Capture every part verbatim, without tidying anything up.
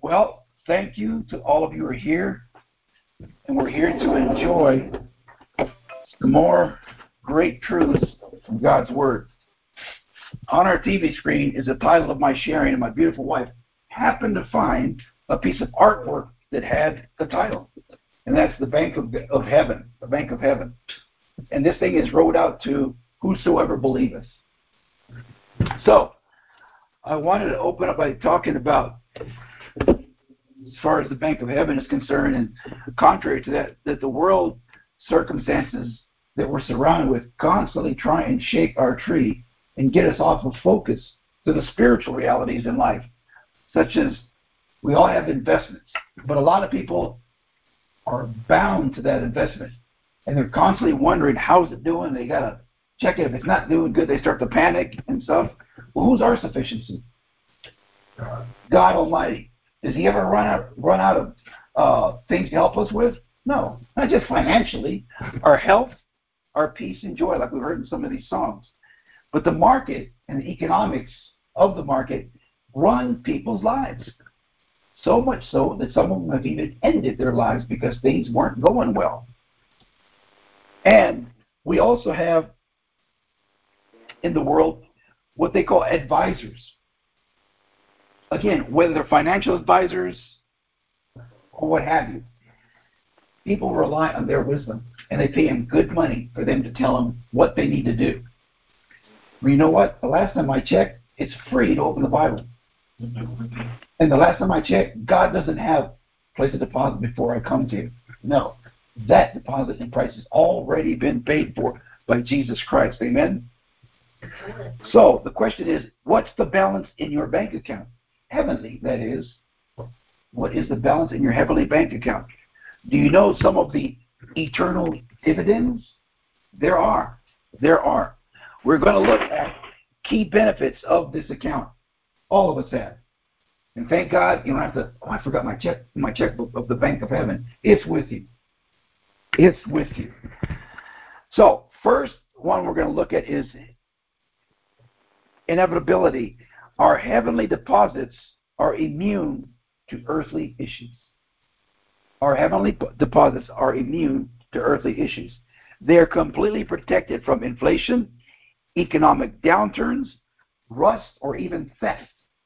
Well, thank you to all of you who are here, and we're here to enjoy some more great truths from God's Word. On our T V screen is the title of my sharing, and my beautiful wife happened to find a piece of artwork that had the title, and that's the Bank of, of Heaven, the Bank of Heaven. And this thing is wrote out to whosoever believeth. So, I wanted to open up by talking about, as far as the Bank of Heaven is concerned, and contrary to that, that the world circumstances that we're surrounded with constantly try and shake our tree and get us off of focus to the spiritual realities in life, such as we all have investments, but a lot of people are bound to that investment, and they're constantly wondering, how's it doing? They got to check it. If it's not doing good, they start to panic and stuff. Well, who's our sufficiency? God Almighty. Does he ever run out, run out of uh, things to help us with? No, not just financially. Our health, our peace and joy, like we heard in some of these songs. But the market and the economics of the market run people's lives. So much so that some of them have even ended their lives because things weren't going well. And we also have in the world what they call advisors. Again, whether they're financial advisors or what have you, people rely on their wisdom, and they pay them good money for them to tell them what they need to do. Well, you know what? The last time I checked, it's free to open the Bible. And the last time I checked, God doesn't have place a deposit before I come to you. No, that deposit and price has already been paid for by Jesus Christ. Amen? So the question is, what's the balance in your bank account? Heavenly, that is. What is the balance in your heavenly bank account? Do you know some of the eternal dividends? There are. There are. We're going to look at key benefits of this account. All of us have. And thank God you don't have to, oh, I forgot my check, my checkbook of the Bank of Heaven. It's with you. It's with you. So, first one we're going to look at is inevitability. Our heavenly deposits are immune to earthly issues. Our heavenly deposits are immune to earthly issues. They are completely protected from inflation, economic downturns, rust, or even theft.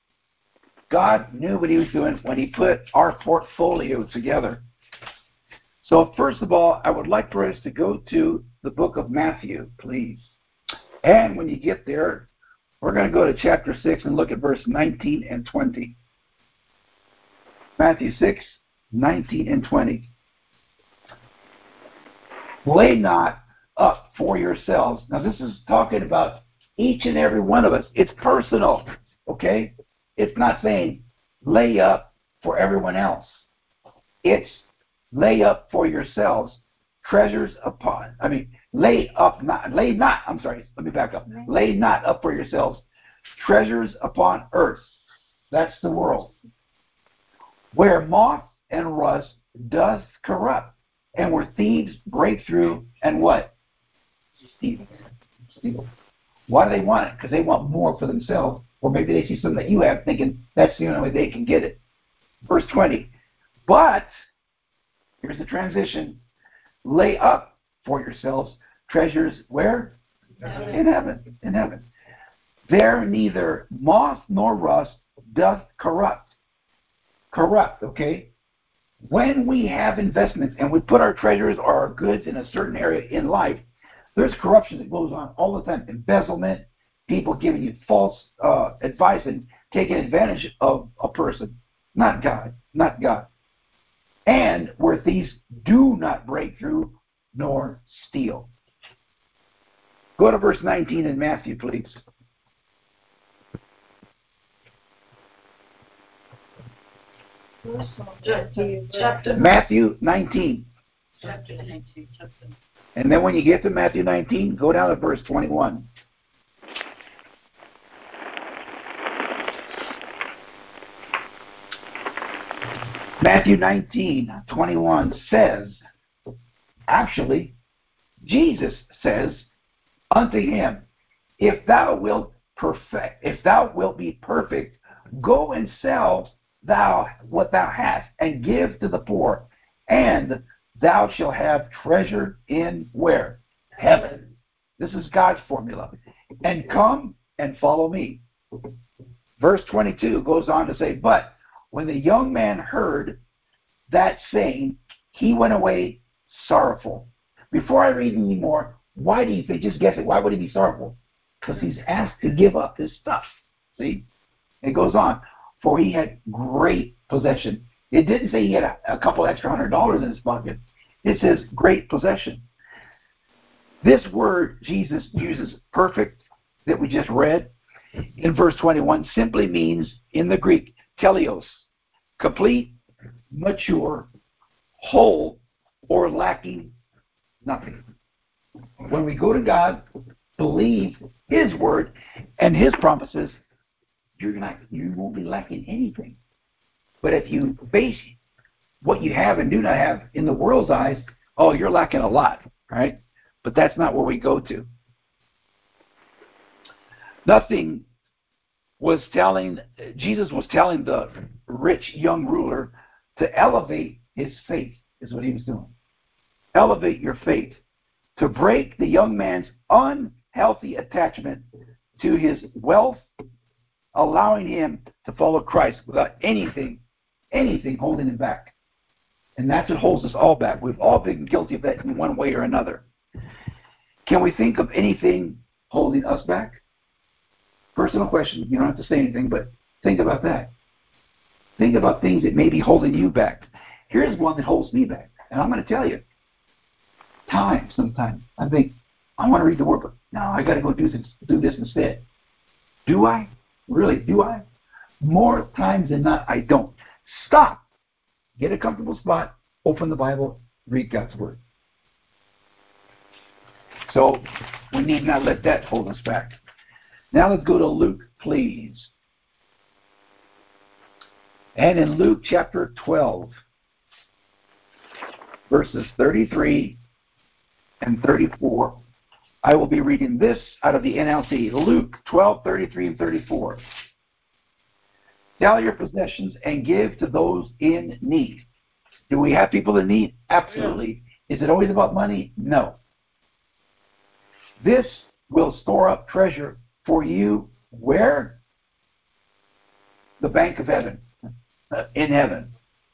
God knew what he was doing when he put our portfolio together. So first of all, I would like for us to go to the book of Matthew, please. And when you get there, we're going to go to chapter six and look at verse nineteen and twenty. Matthew six, nineteen and twenty. Lay not up for yourselves. Now this is talking about each and every one of us. It's personal, okay? It's not saying lay up for everyone else. It's lay up for yourselves treasures upon, I mean, lay up not, lay not, I'm sorry, let me back up. Lay not up for yourselves treasures upon earth. That's the world. Where moth and rust doth corrupt, and where thieves break through and what? Steal. Steal. Why do they want it? Because they want more for themselves. Or maybe they see something that you have thinking that's the only way they can get it. Verse twenty. But, here's the transition. Lay up for yourselves treasures where? Heaven. In heaven. In heaven. There neither moth nor rust doth corrupt. Corrupt, okay? When we have investments and we put our treasures or our goods in a certain area in life, there's corruption that goes on all the time. Embezzlement, people giving you false uh, advice and taking advantage of a person. Not God. Not God. And where thieves do not break through nor steal. Go to verse nineteen in Matthew, please. Chapter Matthew nineteen. Chapter nineteen. And then when you get to Matthew nineteen, go down to verse twenty-one. Matthew nineteen, twenty-one says, actually, Jesus says unto him, if thou wilt perfect, if thou wilt be perfect, go and sell thou what thou hast, and give to the poor, and thou shalt have treasure in where? Heaven. This is God's formula. And come and follow me. Verse twenty-two goes on to say, but when the young man heard that saying, he went away sorrowful. Before I read any more, why do you think, just guess it, why would he be sorrowful? Because he's asked to give up his stuff. See? It goes on. For he had great possession. It didn't say he had a, a couple extra hundred dollars in his pocket. It says great possession. This word Jesus uses, perfect, that we just read in verse twenty-one, simply means in the Greek, teleos, complete, mature, whole, or lacking nothing. When we go to God, believe His word and His promises, you're not, you won't be lacking anything. But if you base what you have and do not have in the world's eyes, oh, you're lacking a lot, right? But that's not where we go to. Nothing was telling, Jesus was telling the rich young ruler to elevate his faith, is what he was doing. Elevate your faith. To break the young man's unhealthy attachment to his wealth, allowing him to follow Christ without anything, anything holding him back. And that's what holds us all back. We've all been guilty of that in one way or another. Can we think of anything holding us back? Personal question. You don't have to say anything, but think about that. Think about things that may be holding you back. Here's one that holds me back. And I'm going to tell you. Time sometimes. I think, I want to read the word, but no, I got to go do this, do this instead. Do I? Really, do I? More times than not, I don't. Stop. Get a comfortable spot. Open the Bible. Read God's word. So we need not let that hold us back. Now let's go to Luke, please. And in Luke chapter twelve, verses thirty-three and thirty-four, I will be reading this out of the N L T. Luke twelve, thirty-three and thirty-four. Sell your possessions and give to those in need. Do we have people in need? Absolutely. Is it always about money? No. This will store up treasure for you where? The bank of heaven. In heaven.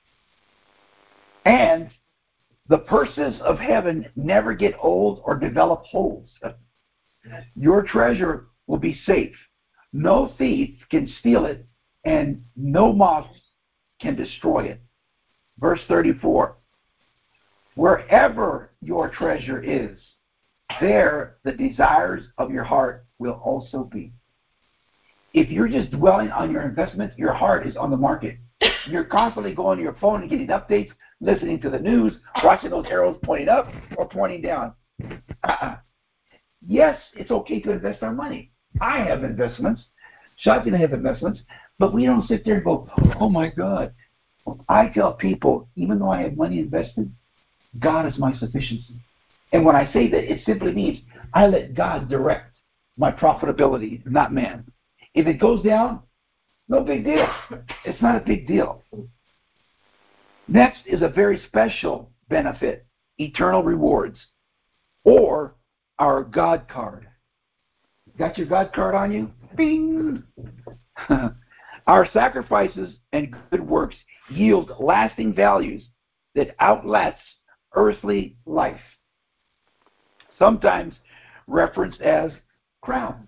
And the purses of heaven never get old or develop holes. Your treasure will be safe. No thief can steal it, and no moth can destroy it. Verse thirty-four. Wherever your treasure is, there the desires of your heart will also be. If you're just dwelling on your investments, your heart is on the market. You're constantly going to your phone and getting updates, listening to the news, watching those arrows pointing up or pointing down. Uh-uh. Yes, it's okay to invest our money. I have investments. Shotgun have investments. But we don't sit there and go, oh my God. I tell people, even though I have money invested, God is my sufficiency. And when I say that, it simply means I let God direct my profitability, not man. If it goes down, no big deal. It's not a big deal. Next is a very special benefit, eternal rewards, or our God card. Got your God card on you? Bing! Our sacrifices and good works yield lasting values that outlast earthly life, sometimes referenced as crowns.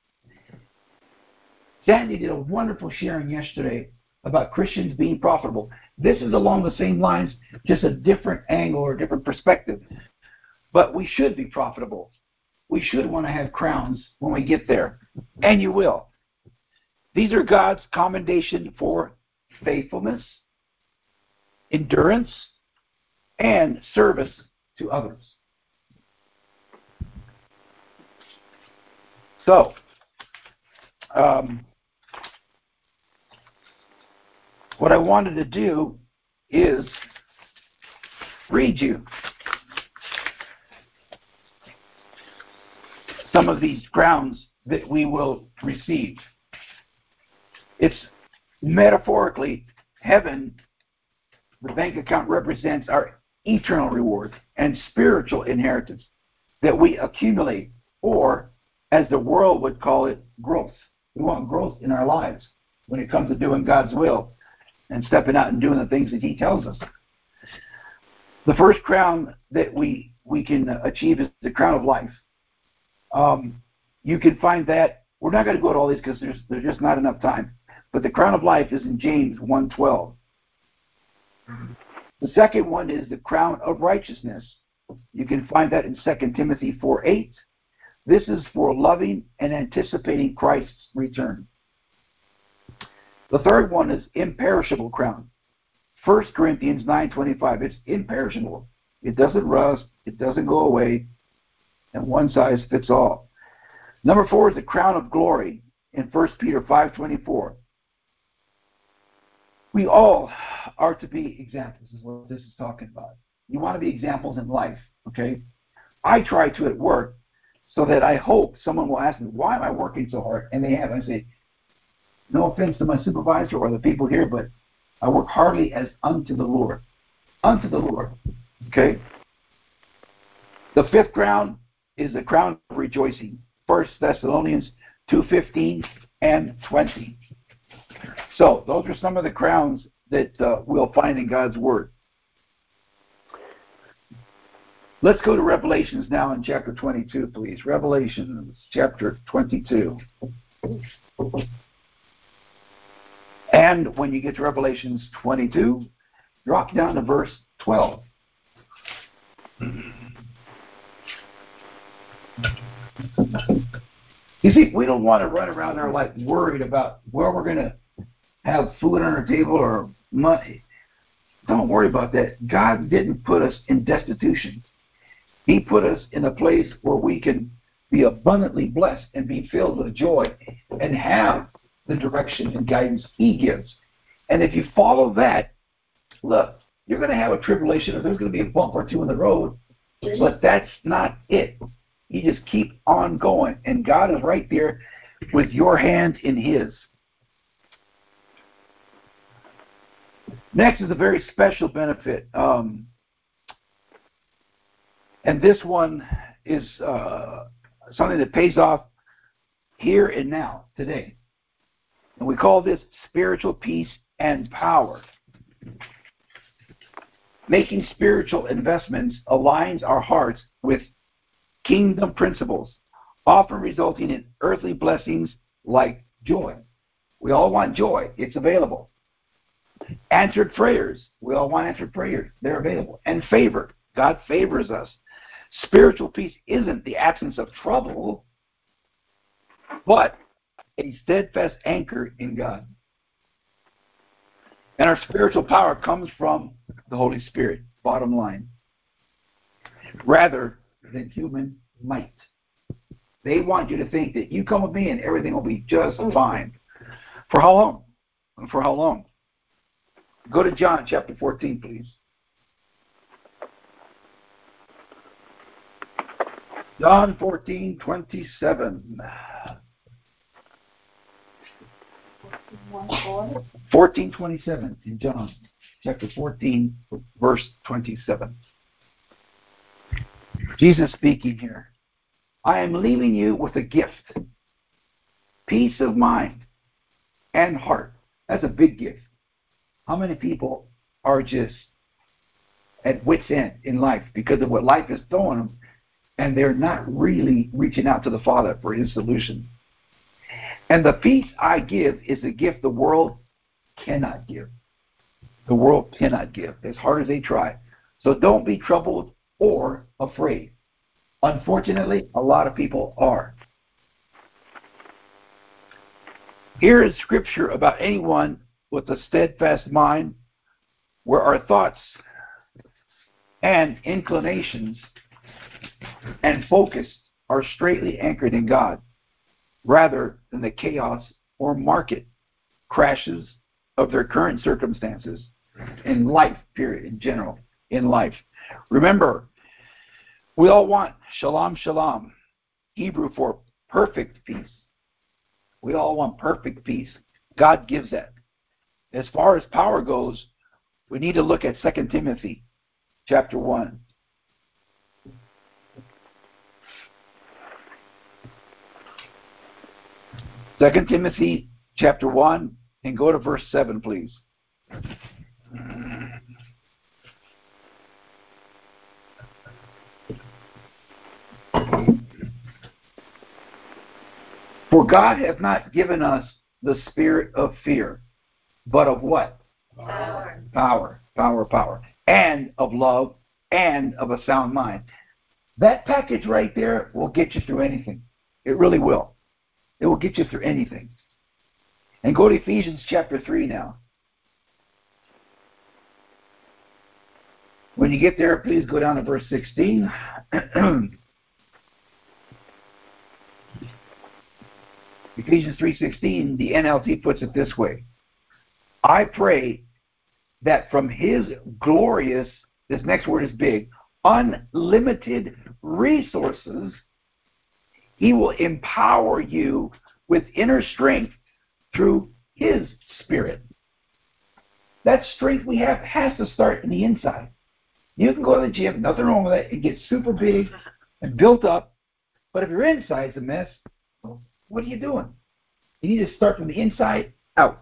Sandy did a wonderful sharing yesterday about Christians being profitable. This is along the same lines, just a different angle or a different perspective. But we should be profitable. We should want to have crowns when we get there. And you will. These are God's commendation for faithfulness, endurance, and service to others. So, um, what I wanted to do is read you some of these crowns that we will receive. It's metaphorically Heaven, the bank account represents our eternal reward and spiritual inheritance that we accumulate, or as the world would call it, growth. We want growth in our lives when it comes to doing God's will and stepping out and doing the things that He tells us. The first crown that we we can achieve is the crown of life. Um, you can find that. We're not going to go to all these because there's there's just not enough time. But the crown of life is in James one twelve. The second one is the crown of righteousness. You can find that in Second Timothy four eight. This is for loving and anticipating Christ's return. The third one is imperishable crown. First Corinthians nine twenty-five. It's imperishable. It doesn't rust. It doesn't go away. And one size fits all. Number four is the crown of glory in First Peter five twenty-four. We all are to be examples, is what this is talking about. You want to be examples in life, okay? I try to at work so that I hope someone will ask me, why am I working so hard? And they have. I say, no offense to my supervisor or the people here, but I work hardly as unto the Lord. Unto the Lord, okay? The fifth crown is the crown of rejoicing. First Thessalonians two fifteen and twenty. So those are some of the crowns that uh, we'll find in God's Word. Let's go to Revelations now in chapter twenty-two, please. Revelations chapter twenty-two. And when you get to Revelations twenty-two, drop down to verse twelve. You see, we don't want to run around our life worried about where we're going to have food on our table or money. Don't worry about that. God didn't put us in destitution. He put us in a place where we can be abundantly blessed and be filled with joy and have the direction and guidance He gives. And if you follow that, look, you're going to have a tribulation or there's going to be a bump or two in the road, but that's not it. You just keep on going, and God is right there with your hand in His. Next is a very special benefit. Um, and this one is uh, something that pays off here and now, today. And we call this spiritual peace and power. Making spiritual investments aligns our hearts with kingdom principles, often resulting in earthly blessings like joy. We all want joy. It's available. Answered prayers. We all want answered prayers. They're available. And favor. God favors us. Spiritual peace isn't the absence of trouble, but a steadfast anchor in God. And our spiritual power comes from the Holy Spirit, bottom line, rather than human might. They want you to think that you come with me and everything will be just fine. For how long? For how long? Go to John chapter fourteen, please. John fourteen twenty-seven. fourteen twenty-seven in John chapter fourteen, verse twenty-seven. Jesus speaking here. I am leaving you with a gift. Peace of mind and heart. That's a big gift. How many people are just at wit's end in life because of what life is throwing them, and they're not really reaching out to the Father for His solution? And the peace I give is a gift the world cannot give. The world cannot give, as hard as they try. So don't be troubled or afraid. Unfortunately, a lot of people are. Here is scripture about anyone with a steadfast mind, where our thoughts and inclinations and focus are straightly anchored in God, rather than the chaos or market crashes of their current circumstances in life, period, in general, in life. Remember, we all want shalom, shalom, Hebrew for perfect peace. We all want perfect peace. God gives that. as far as power goes, we need to look at Second Timothy chapter one. Second Timothy chapter one, and go to verse seven, please. For God hath not given us the spirit of fear, but of what? Power. Power, power, power. And of love, and of a sound mind. That package right there will get you through anything. It really will. It will get you through anything. And go to Ephesians chapter three now. When you get there, please go down to verse sixteen. Ephesians three sixteen, the N L T puts it this way. I pray that from his glorious, this next word is big, unlimited resources, he will empower you with inner strength through his Spirit. That strength we have has to start in the inside. You can go to the gym, nothing wrong with that, and get super big and built up, but if your inside's a mess, what are you doing? You need to start from the inside out.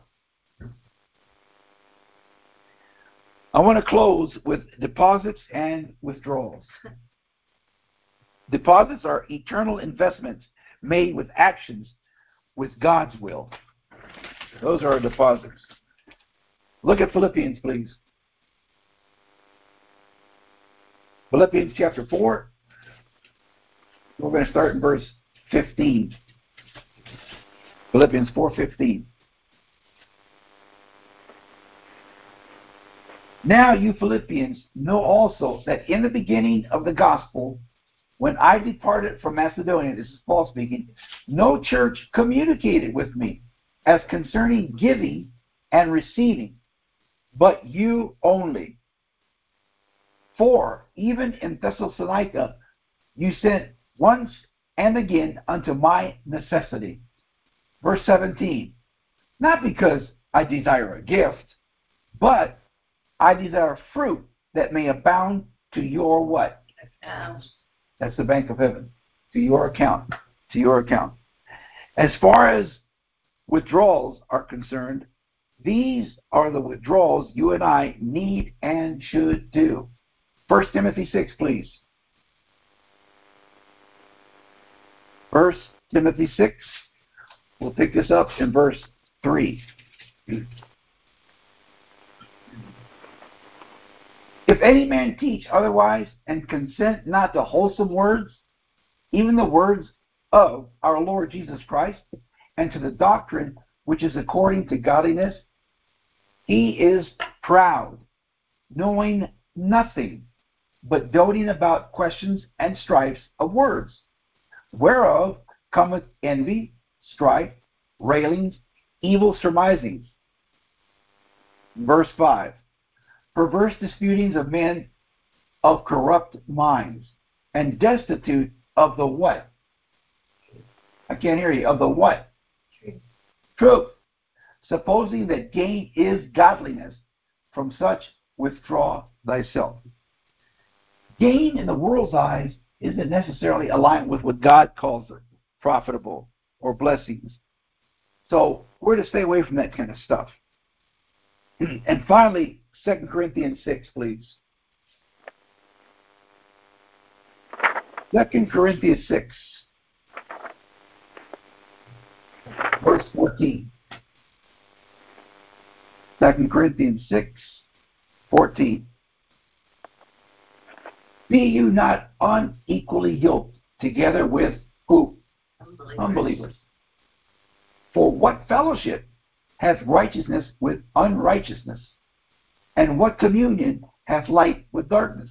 I want to close with deposits and withdrawals. Deposits are eternal investments made with actions with God's will. Those are our deposits. Look at Philippians, please. Philippians chapter four. We're going to start in verse fifteen. Philippians four fifteen. Now you Philippians know also that in the beginning of the gospel, when I departed from Macedonia, this is Paul speaking, no church communicated with me as concerning giving and receiving, but you only. For even in Thessalonica you sent once and again unto my necessity. Verse seventeen, not because I desire a gift, but I desire fruit that may abound to your what? Account. That's the bank of heaven. To your account. To your account. As far as withdrawals are concerned, these are the withdrawals you and I need and should do. First Timothy six, please. First Timothy six. We'll pick this up in verse three. If any man teach otherwise and consent not to wholesome words, even the words of our Lord Jesus Christ, and to the doctrine which is according to godliness, he is proud, knowing nothing, but doting about questions and strifes of words, whereof cometh envy, strife, railings, evil surmisings. Verse five. Perverse disputings of men of corrupt minds, and destitute of the what? I can't hear you. Of the what? Truth. Truth. Supposing that gain is godliness, from such withdraw thyself. Gain in the world's eyes isn't necessarily aligned with what God calls it, profitable or blessings. So we're to stay away from that kind of stuff. And finally, Second Corinthians six, please. Second Corinthians six, verse fourteen. Second Corinthians six, fourteen. Be you not unequally yoked together with who? Unbelievers. Unbelievers. For what fellowship hath righteousness with unrighteousness? And what communion hath light with darkness?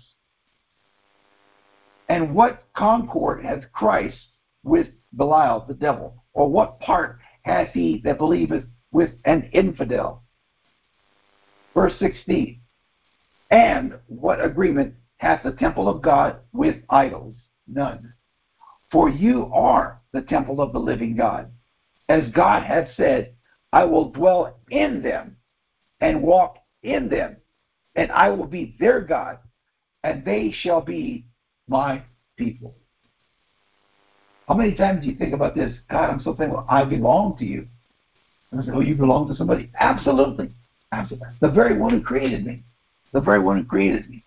And what concord hath Christ with Belial the devil? Or what part hath he that believeth with an infidel? Verse sixteen. And what agreement hath the temple of God with idols? None. For you are the temple of the living God. As God hath said, I will dwell in them, and walk in them, and I will be their God, and they shall be my people. How many times do you think about this? God, I'm so thankful I belong to you. And I say, oh, you belong to somebody? Absolutely. Absolutely. The very one who created me. The very one who created me.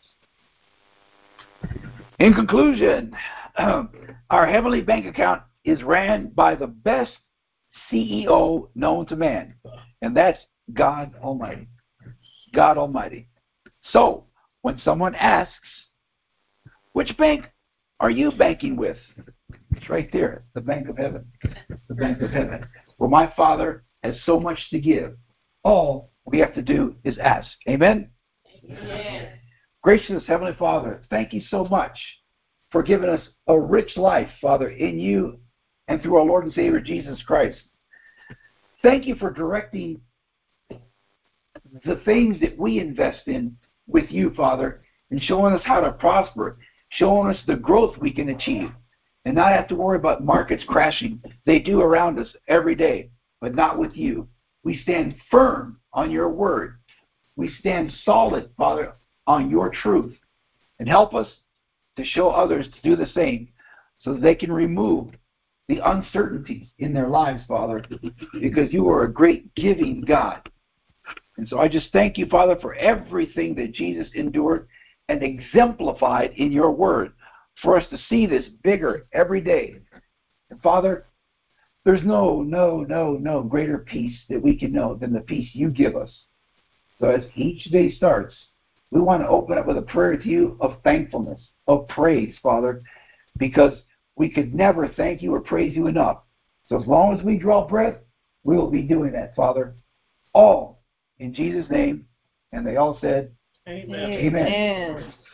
In conclusion, um, our heavenly bank account is ran by the best C E O known to man, and that's God Almighty. God Almighty. So, when someone asks, which bank are you banking with? It's right there, the bank of heaven. The bank of heaven. Where my Father has so much to give. All we have to do is ask. Amen? Amen. Gracious Heavenly Father, thank you so much for giving us a rich life, Father, in you and through our Lord and Savior Jesus Christ. Thank you for directing the things that we invest in with you, Father, and showing us how to prosper, showing us the growth we can achieve, and not have to worry about markets crashing. They do around us every day, but not with you. We stand firm on your word. We stand solid, Father, on your truth. And help us to show others to do the same so that they can remove the uncertainties in their lives, Father, because you are a great giving God. And so I just thank you, Father, for everything that Jesus endured and exemplified in your word, for us to see this bigger every day. And Father, there's no, no, no, no greater peace that we can know than the peace you give us. So as each day starts, we want to open up with a prayer to you of thankfulness, of praise, Father, because we could never thank you or praise you enough. So as long as we draw breath, we will be doing that, Father. All in Jesus' name. And they all said, Amen. Amen. Amen.